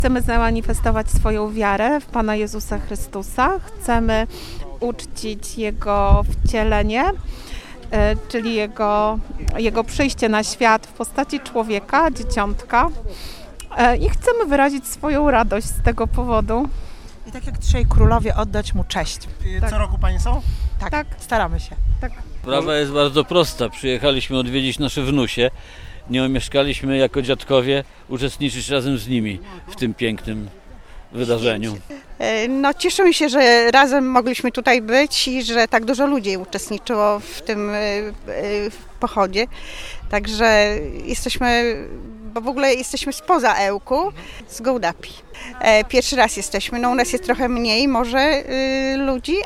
Chcemy zamanifestować swoją wiarę w Pana Jezusa Chrystusa. Chcemy uczcić Jego wcielenie, czyli Jego przyjście na świat w postaci człowieka, dzieciątka. I chcemy wyrazić swoją radość z tego powodu. I tak jak trzej królowie oddać Mu cześć. Tak. Co roku Panie są? Tak, staramy się. Tak. Sprawa jest bardzo prosta. Przyjechaliśmy odwiedzić nasze wnusie. Nie omieszkaliśmy jako dziadkowie uczestniczyć razem z nimi w tym pięknym wydarzeniu. No, cieszymy się, że razem mogliśmy tutaj być i że tak dużo ludzi uczestniczyło w tym pochodzie. Także bo w ogóle jesteśmy spoza Ełku, z Gołdapi. Pierwszy raz jesteśmy, no u nas jest trochę mniej może ludzi,